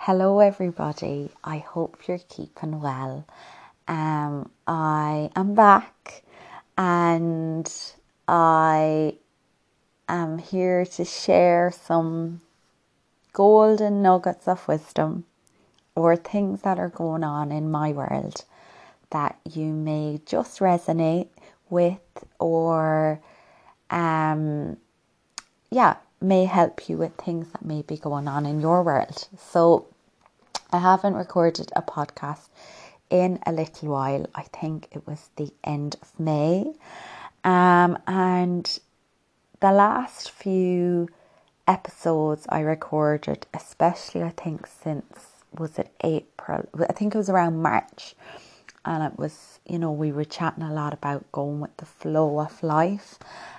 Hello everybody, I hope you're keeping well. I am back and I am here to share some golden nuggets of wisdom or things that are going on in my world that you may just resonate with or may help you with things that may be going on in your world. So I haven't recorded a podcast in a little while. I think it was the end of May. And the last few episodes I recorded, especially I think since, was it April? I think it was around March. And it was, we were chatting a lot about going with the flow of life.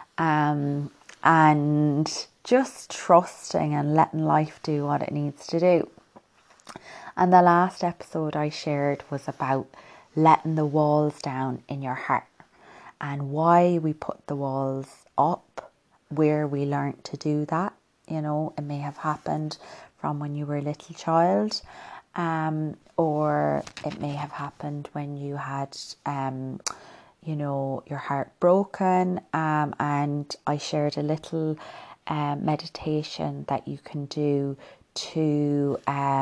And just trusting and letting life do what it needs to do. And the last episode I shared was about letting the walls down in your heart and why we put the walls up, where we learned to do that. It may have happened from when you were a little child, or it may have happened when you had your heart broken, and I shared a little meditation that you can do to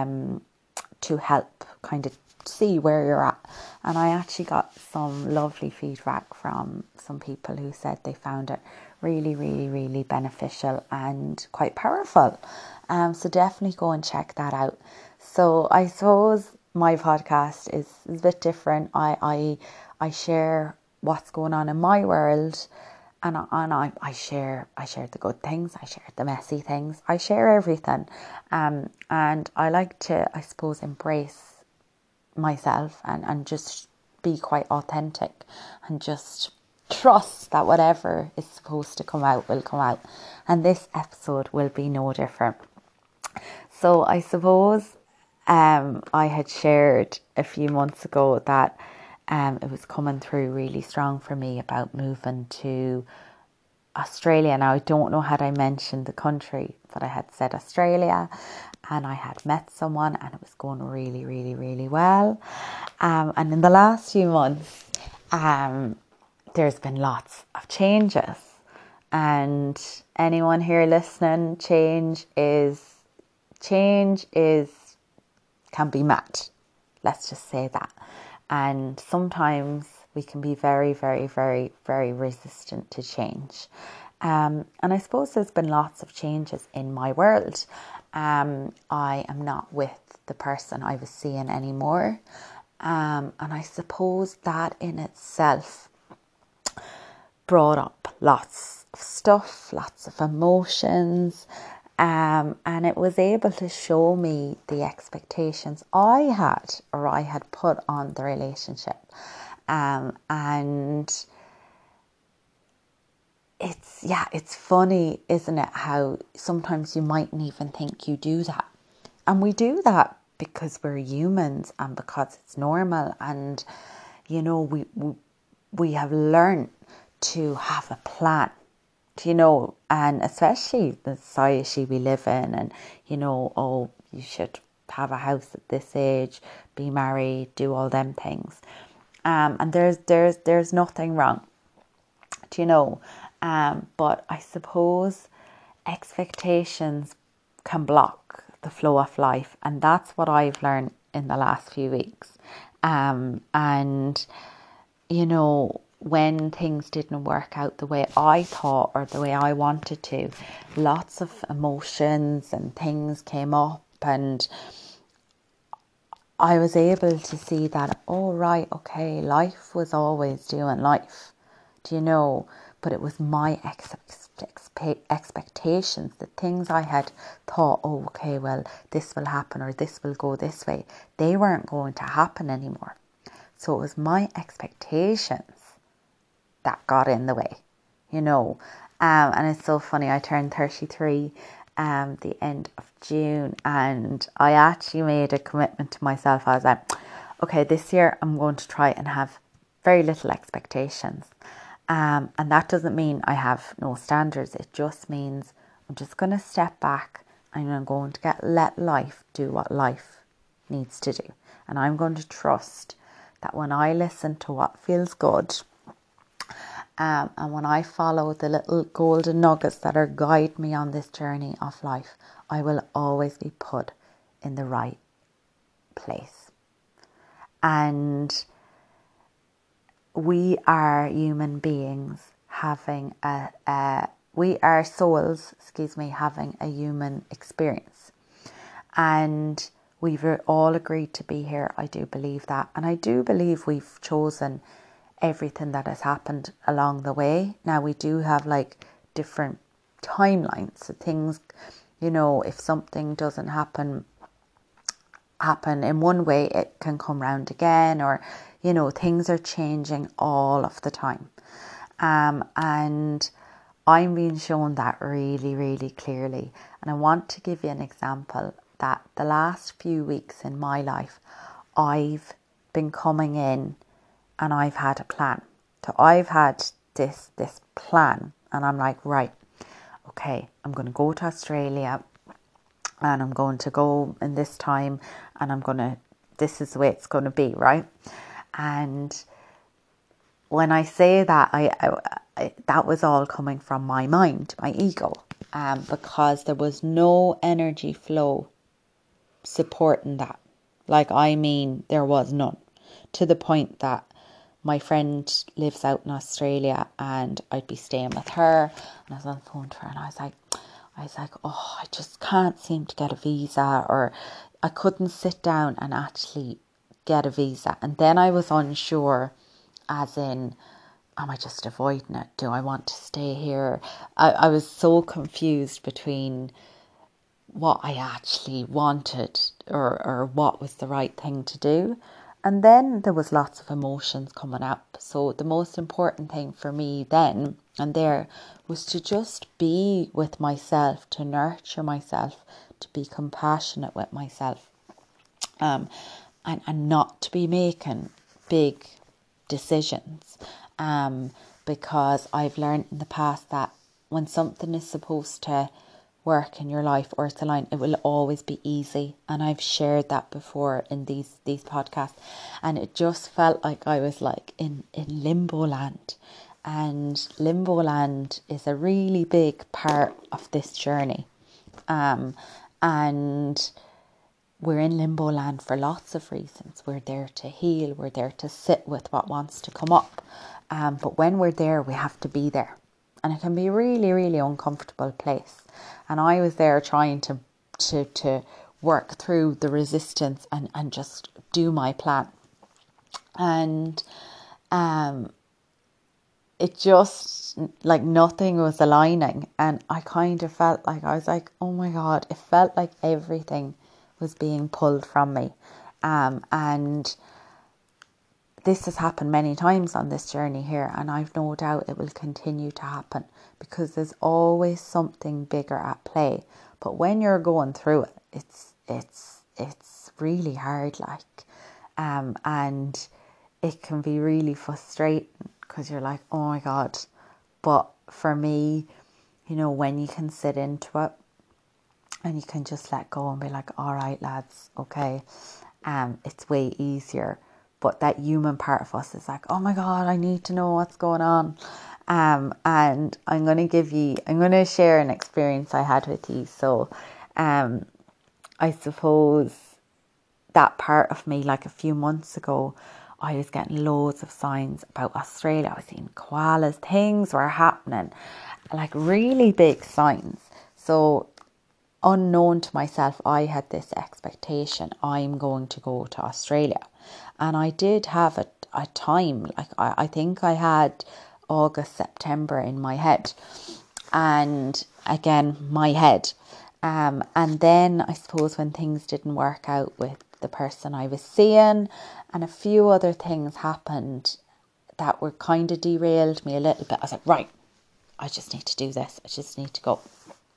help kind of see where you're at. And I actually got some lovely feedback from some people who said they found it really, really, really beneficial and quite powerful. So definitely go and check that out. So I suppose my podcast is a bit different. I share what's going on in my world, and I share the good things, I share the messy things, I share everything, and I like to, I suppose, embrace myself and just be quite authentic and just trust that whatever is supposed to come out will come out, and this episode will be no different. So I suppose I had shared a few months ago that it was coming through really strong for me about moving to Australia. Now, I don't know had I mentioned the country, but I had said Australia, and I had met someone and it was going really, really, really well. And in the last few months, there's been lots of changes. And anyone here listening, change can be mad. Let's just say that. And sometimes we can be very, very, very, very resistant to change. And I suppose there's been lots of changes in my world. I am not with the person I was seeing anymore. And I suppose that in itself brought up lots of stuff, lots of emotions. And it was able to show me the expectations I had put on the relationship. And it's funny, isn't it, how sometimes you mightn't even think you do that. And we do that because we're humans and because it's normal. And, we have learned to have a plan. And especially the society we live in, and you should have a house at this age, be married, do all them things, and there's nothing wrong, but I suppose expectations can block the flow of life, and that's what I've learned in the last few weeks, and when things didn't work out the way I thought or the way I wanted to, lots of emotions and things came up, and I was able to see that, okay, life was always doing life, but it was my expectations, the things I had thought, this will happen or this will go this way, they weren't going to happen anymore. So it was my expectations that got in the way, and it's so funny, I turned 33 the end of June, and I actually made a commitment to myself. I was like, okay, this year I'm going to try and have very little expectations, and that doesn't mean I have no standards. It just means I'm just going to step back and I'm going to let life do what life needs to do. And I'm going to trust that when I listen to what feels good, and when I follow the little golden nuggets that are guide me on this journey of life, I will always be put in the right place. And we are human beings having we are souls, having a human experience. And we've all agreed to be here. I do believe that. And I do believe we've chosen everything that has happened along the way. Now, we do have like different timelines. So things, if something doesn't happen in one way, it can come round again, or, things are changing all of the time. And I'm being shown that really, really clearly. And I want to give you an example that the last few weeks in my life, I've been coming in and I've had a plan. So I've had this plan, and I'm like, right, okay, I'm going to go to Australia, and I'm going to go in this time, and this is the way it's going to be, right? And when I say that, I that was all coming from my mind, my ego, because there was no energy flow supporting that. There was none, to the point that my friend lives out in Australia and I'd be staying with her, and I was on the phone to her, and I was like, oh, I just can't seem to get a visa, or I couldn't sit down and actually get a visa. And then I was unsure, as in, am I just avoiding it? Do I want to stay here? I was so confused between what I actually wanted, or what was the right thing to do. And then there was lots of emotions coming up. So the most important thing for me then and there was to just be with myself, to nurture myself, to be compassionate with myself, and not to be making big decisions, because I've learned in the past that when something is supposed to work in your life or it's aligned, it will always be easy. And I've shared that before in these podcasts, and it just felt like I was like in limbo land. And limbo land is a really big part of this journey, and we're in limbo land for lots of reasons. We're there to heal. We're there to sit with what wants to come up. But when we're there, we have to be there. And it can be a really, really uncomfortable place. And I was there trying to work through the resistance and just do my plan. And it just, like, nothing was aligning. And I kind of felt like, I was like, oh my God, it felt like everything was being pulled from me. And this has happened many times on this journey here, and I've no doubt it will continue to happen, because there's always something bigger at play. But when you're going through it, it's really hard, like, and it can be really frustrating, because you're like, oh my God. But for me, when you can sit into it and you can just let go and be like, all right, lads, okay, it's way easier. But that human part of us is like, oh my God, I need to know what's going on. And I'm going to share an experience I had with you. So, I suppose that part of me, like a few months ago, I was getting loads of signs about Australia. I was seeing koalas, things were happening, like really big signs. So unknown to myself, I had this expectation, I'm going to go to Australia. And I did have a time, like I think I had August, September in my head. And again, my head. And then I suppose when things didn't work out with the person I was seeing, and a few other things happened that were kind of derailed me a little bit. I was like, right, I just need to do this. I just need to go.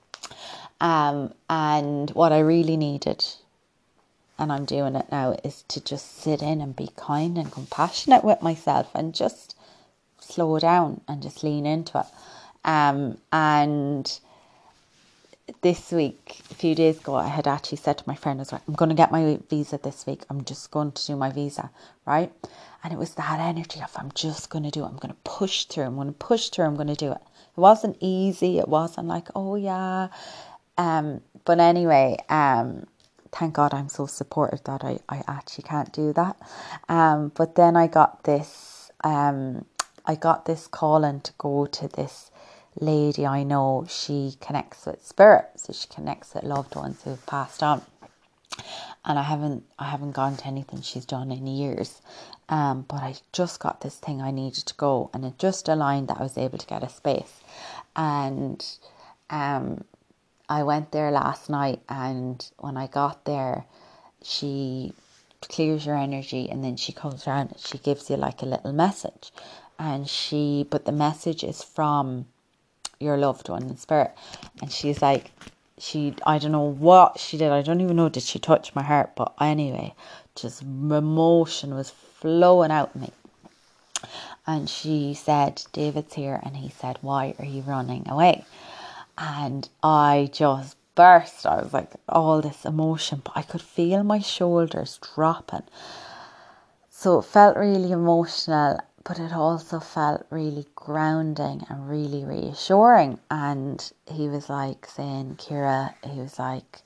And what I really needed, and I'm doing it now, is to just sit in and be kind and compassionate with myself and just slow down and just lean into it. And this week, a few days ago, I had actually said to my friend, I was like, I'm going to get my visa this week. I'm just going to do my visa, right? And it was that energy of, I'm just going to do it. I'm going to push through. I'm going to push through. I'm going to do it. It wasn't easy. It wasn't like, oh yeah. But anyway, thank God I'm so supportive that I actually can't do that. But then I got this calling to go to this lady I know. She connects with spirit, so she connects with loved ones who've passed on. And I haven't gone to anything she's done in years. But I just got this thing I needed to go, and it just aligned that I was able to get a space. And I went there last night, and when I got there, she clears your energy, and then she comes around and she gives you like a little message. But the message is from your loved one in spirit. And she's like, I don't know what she did. I don't even know, did she touch my heart? But anyway, just emotion was flowing out of me. And she said, David's here. And he said, why are you running away? And I just burst. I was like, all this emotion, but I could feel my shoulders dropping. So it felt really emotional, but it also felt really grounding and really reassuring. And he was like saying, Ciara, he was like,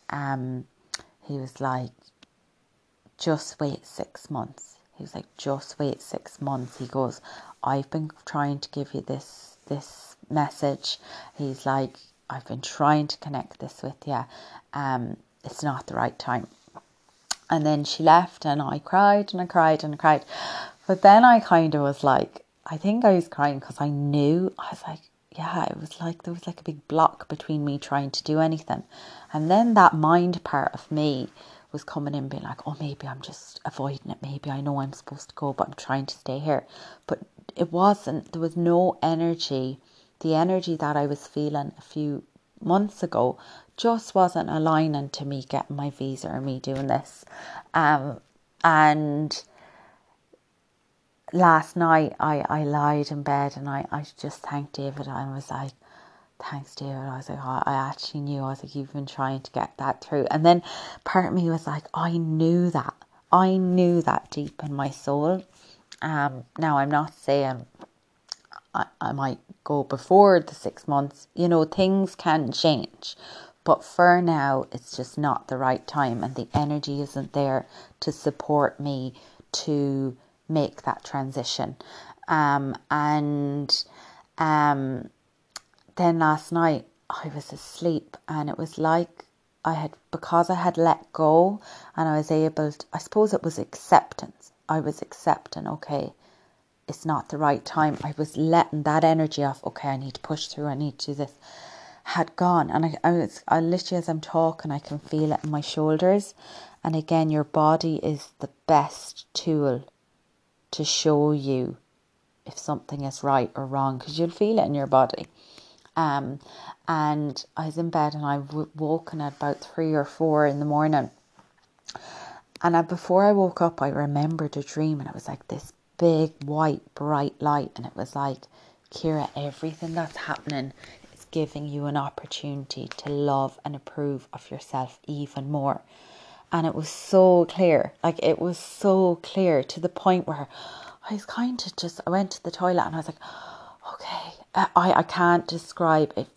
just wait 6 months. He was like, just wait 6 months. He goes, I've been trying to give you this message. He's like, I've been trying to connect this with you. It's not the right time. And then she left, and I cried and I cried and I cried. But then I kind of was like, I think I was crying because I knew. I was like, yeah, it was like there was like a big block between me trying to do anything. And then that mind part of me was coming in being like, oh, maybe I'm just avoiding it. Maybe I know I'm supposed to go, but I'm trying to stay here. But it wasn't. There was no energy. The energy that I was feeling a few months ago just wasn't aligning to me getting my visa or me doing this. And last night I lied in bed, and I just thanked David. I was like, thanks, David. I was like, oh, I actually knew. I was like, you've been trying to get that through. And then part of me was like, I knew that. I knew that deep in my soul. Now I'm not saying I might go before the 6 months. You know, things can change. But for now, it's just not the right time. And the energy isn't there to support me to make that transition. Then last night, I was asleep. And it was like because I had let go. And I was able to, I suppose it was acceptance. I was accepting, okay, it's not the right time. I was letting that energy off. Okay, I need to push through. I need to do this. Had gone. And I literally, as I'm talking, I can feel it in my shoulders. And again, your body is the best tool to show you if something is right or wrong, because you'll feel it in your body. And I was in bed, and I woken at about 3 or 4 in the morning. And before I woke up, I remembered a dream, and it was like this big, white, bright light. And it was like, Ciara, everything that's happening is giving you an opportunity to love and approve of yourself even more. And it was so clear. Like, it was so clear to the point where I was kind of just, I went to the toilet and I was like, okay, I can't describe it.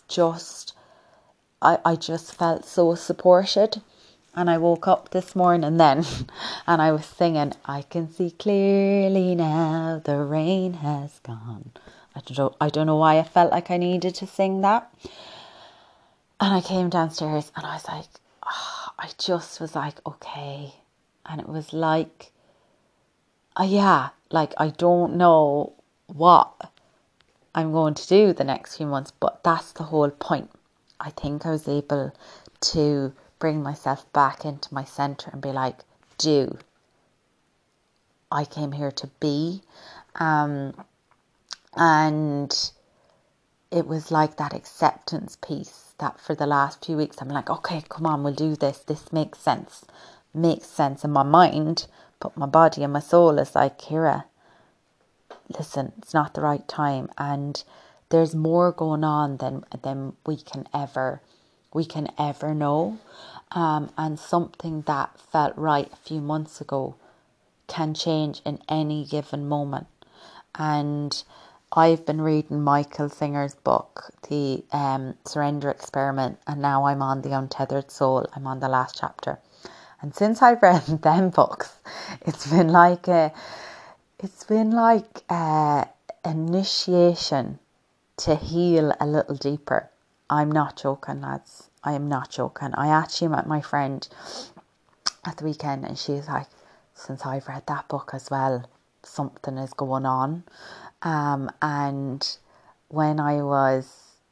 I just felt so supported. And I woke up this morning then, and I was singing, I can see clearly now, the rain has gone. I don't know why I felt like I needed to sing that. And I came downstairs, and I was like, I just was like, okay. And it was like, like I don't know what I'm going to do the next few months, but that's the whole point. I think I was able to bring myself back into my center and be like, I came here to be. And it was like that acceptance piece that for the last few weeks, I'm like, okay, come on, we'll do this. This makes sense. Makes sense in my mind, but my body and my soul is like, Ciara, listen, it's not the right time. And there's more going on than we can ever we can ever know. And something that felt right a few months ago can change in any given moment. And I've been reading Michael Singer's book, The Surrender Experiment, and now I'm on The Untethered Soul. I'm on the last chapter. And since I've read them books, it's been like initiation to heal a little deeper. I'm not joking, lads. I am not joking. I actually met my friend at the weekend and she's like, since I've read that book as well, something is going on. And when I was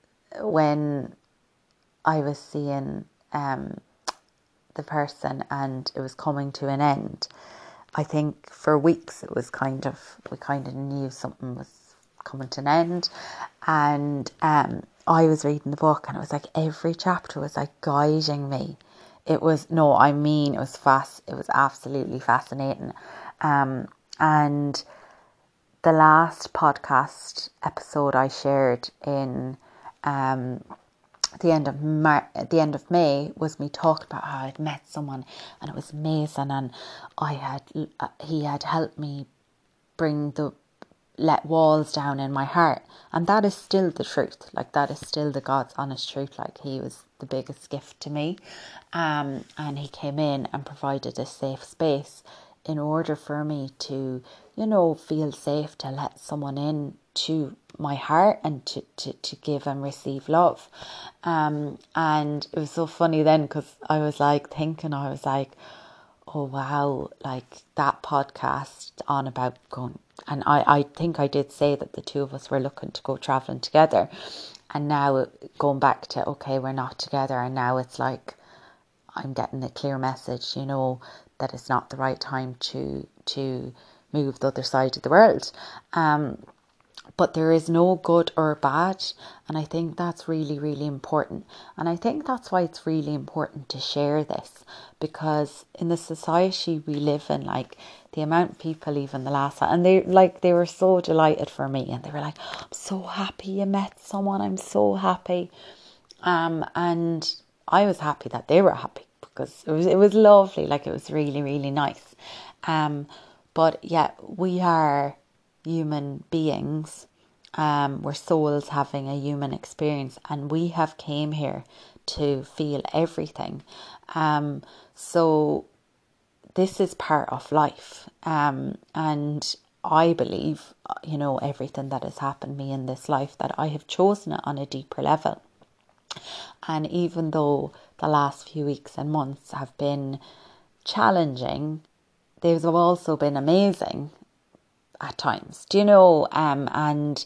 seeing the person and it was coming to an end, I think for weeks it was we kind of knew something was coming to an end. And I was reading the book and it was like every chapter was like guiding me. It was absolutely fascinating. And the last podcast episode I shared in the end of May was me talking about how I'd met someone and it was amazing, and he had helped me let walls down in my heart, and that is still the truth. Like, that is still the God's honest truth. Like, he was the biggest gift to me, and he came in and provided a safe space in order for me to, feel safe to let someone in to my heart and to give and receive love. And it was so funny then because I was like, oh wow, like that podcast on about going, and I think I did say that the two of us were looking to go travelling together, and now going back to, okay, we're not together, and now it's like I'm getting a clear message, that it's not the right time to move the other side of the world. But there is no good or bad, and I think that's really, really important. And I think that's why it's really important to share this, because in the society we live in, like the amount of people, even the last time, and they were so delighted for me, and they were like, I'm so happy you met someone, I'm so happy. And I was happy that they were happy because it was lovely, like it was really, really nice. But yeah, we are human beings. We're souls having a human experience, and we have came here to feel everything. So this is part of life. And I believe, everything that has happened to me in this life, that I have chosen it on a deeper level. And even though the last few weeks and months have been challenging, they've also been amazing at times, and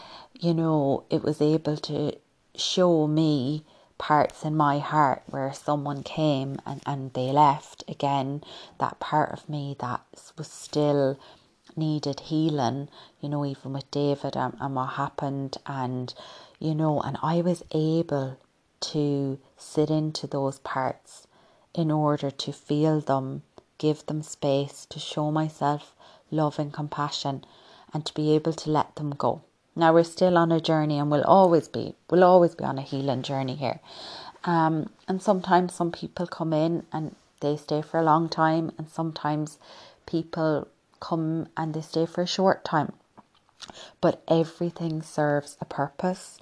it was able to show me parts in my heart where someone came and they left again, that part of me that was still needed healing, even with David and what happened, and and I was able to sit into those parts in order to feel them, give them space, to show myself love and compassion, and to be able to let them go. Now we're still on a journey, and we'll always be on a healing journey here. And sometimes some people come in and they stay for a long time, and sometimes people come and they stay for a short time. But everything serves a purpose.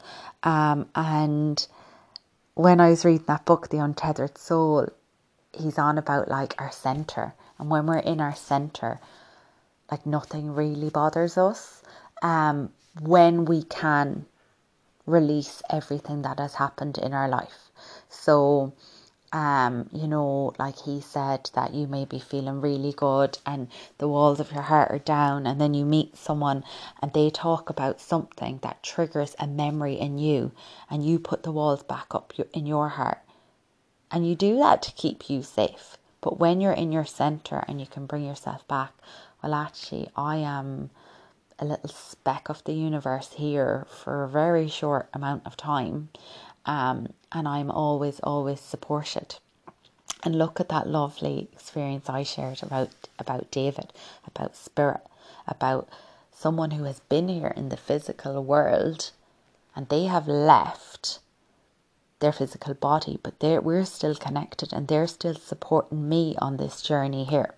And when I was reading that book, The Untethered Soul, he's on about like our centre, and when we're in our centre, like nothing really bothers us, when we can release everything that has happened in our life. So like he said, that you may be feeling really good and the walls of your heart are down, and then you meet someone and they talk about something that triggers a memory in you, and you put the walls back up in your heart, and you do that to keep you safe. But when you're in your centre and you can bring yourself back, well, actually, I am a little speck of the universe here for a very short amount of time, and I'm always supported. And look at that lovely experience I shared about David, about spirit, about someone who has been here in the physical world, and they have left their physical body, but we're still connected, and they're still supporting me on this journey here.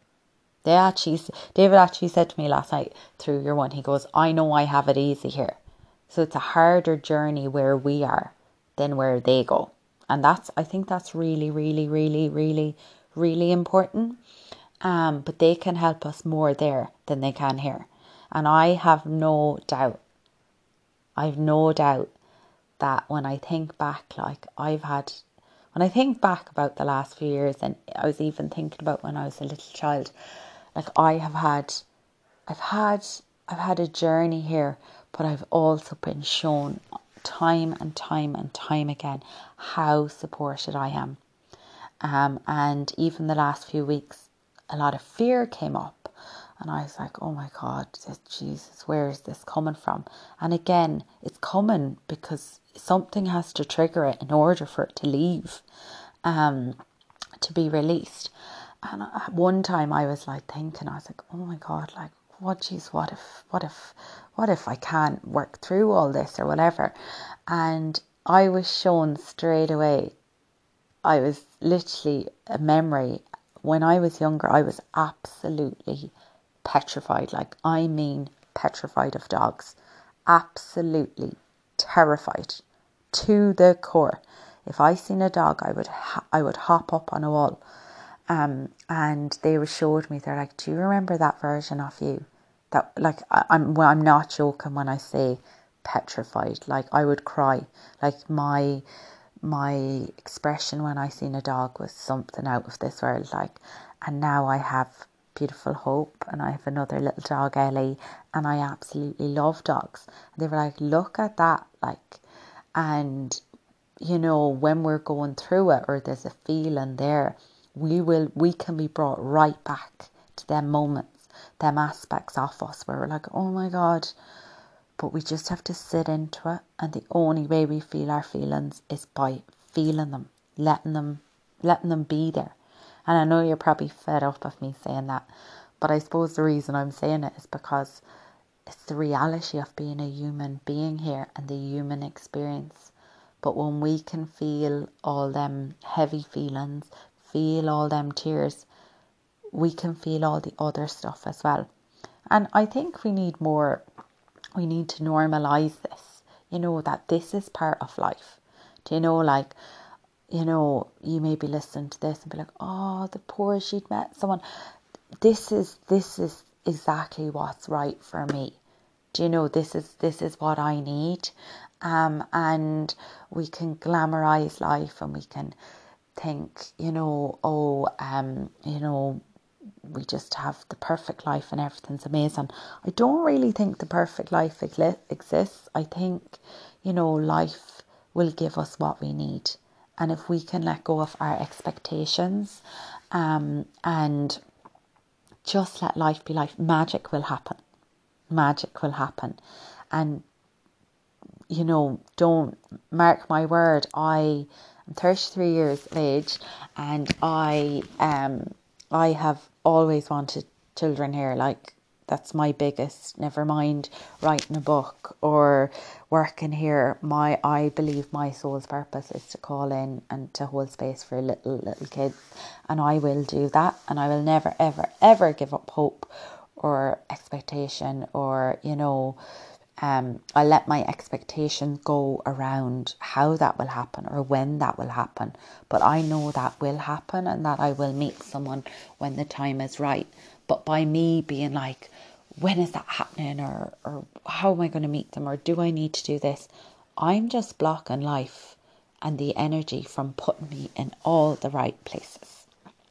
David actually said to me last night through your one, he goes, I know I have it easy here. So it's a harder journey where we are than where they go. And I think that's really, really, really, really, really important. But they can help us more there than they can here. And I have no doubt that when I think back, when I think back about the last few years, and I was even thinking about when I was a little child, like I've had a journey here, but I've also been shown time and time and time again how supported I am. And even the last few weeks, a lot of fear came up. And I was like, oh my God, Jesus, where is this coming from? And again, it's coming because something has to trigger it in order for it to leave, to be released. And at one time I was like thinking, I was like, oh my God, like, what if I can't work through all this or whatever? And I was shown straight away. I was literally a memory. When I was younger, I was absolutely petrified. Like, I mean, petrified of dogs. Absolutely terrified to the core. If I seen a dog, I would hop up on a wall. And they showed me, they're like, do you remember that version of you? That, like, I'm not joking when I say petrified. Like, I would cry. Like, my expression when I seen a dog was something out of this world. Like, and now I have beautiful Hope, and I have another little dog, Ellie, and I absolutely love dogs. And they were like, look at that, like, and you know, when we're going through it, or there's a feeling there, we can be brought right back to them moments, them aspects of us where we're like, oh my God. But we just have to sit into it, and the only way we feel our feelings is by feeling them, letting them be there. And I know you're probably fed up of me saying that, but I suppose the reason I'm saying it is because it's the reality of being a human being here and the human experience. But when we can feel all them heavy feelings, feel all them tears, we can feel all the other stuff as well. And I think we need to normalise this, you know, that this is part of life. Do you know, like, you know, you may be listening to this and be like, oh, the poor, she'd met someone. This is exactly what's right for me. Do you know, this is what I need. And we can glamorize life, and we can think, you know, you know, we just have the perfect life and everything's amazing. I don't really think the perfect life exists. I think, you know, life will give us what we need. And if we can let go of our expectations, and just let life be life, magic will happen. Magic will happen. And, you know, don't, mark my word, I am 33 years of age, and I have always wanted children here. Like, that's my biggest, never mind writing a book or working here. I believe my soul's purpose is to call in and to hold space for little kids. And I will do that. And I will never, ever, ever give up hope or expectation, or, you know, I let my expectation go around how that will happen or when that will happen. But I know that will happen, and that I will meet someone when the time is right. But by me being like, when is that happening, or how am I going to meet them, or do I need to do this? I'm just blocking life and the energy from putting me in all the right places.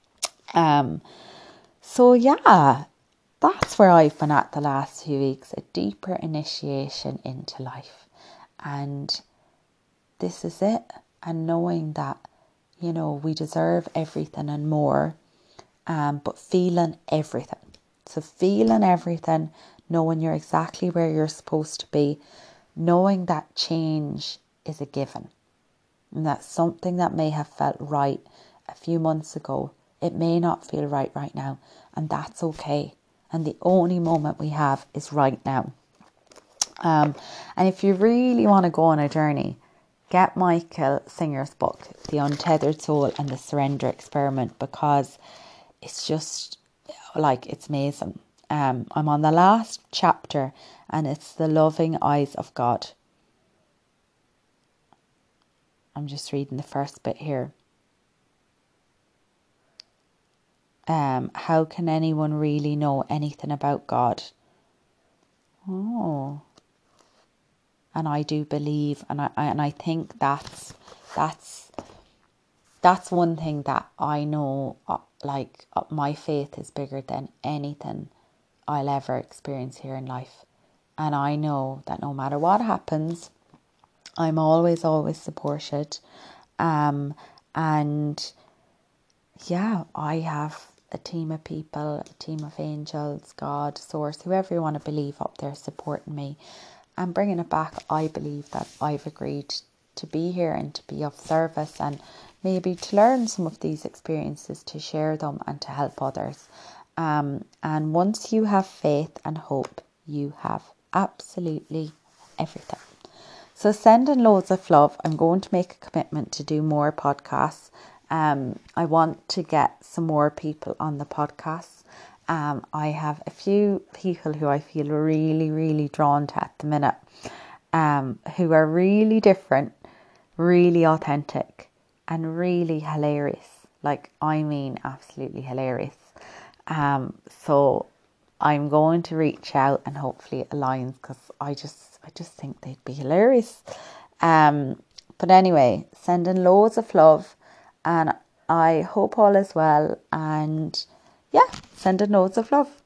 So yeah, that's where I've been at the last few weeks, a deeper initiation into life. And this is it. And knowing that, you know, we deserve everything and more, but feeling everything. So feeling everything, knowing you're exactly where you're supposed to be, knowing that change is a given. And that's something that may have felt right a few months ago. It may not feel right now, and that's okay. And the only moment we have is right now. And if you really want to go on a journey, get Michael Singer's book, The Untethered Soul and the Surrender Experiment, because it's just like, it's amazing. I'm on the last chapter and it's the loving eyes of God. I'm just reading the first bit here. How can anyone really know anything about God? Oh, and I do believe, and I think that's one thing that I know. My faith is bigger than anything I'll ever experience here in life, and I know that no matter what happens, I'm always supported, and yeah, I have a team of people, a team of angels, God, Source, whoever you want to believe up there supporting me and bringing it back. I believe that I've agreed to be here and to be of service, and maybe to learn some of these experiences, to share them and to help others. And once you have faith and hope, you have absolutely everything. So sending loads of love. I'm going to make a commitment to do more podcasts. I want to get some more people on the podcast. I have a few people who I feel really, really drawn to at the minute, who are really different, really authentic, and really hilarious. Like, I mean, absolutely hilarious. So I'm going to reach out and hopefully it aligns, because I just think they'd be hilarious. But anyway, sending loads of love, and I hope all is well, and yeah, sending loads of love.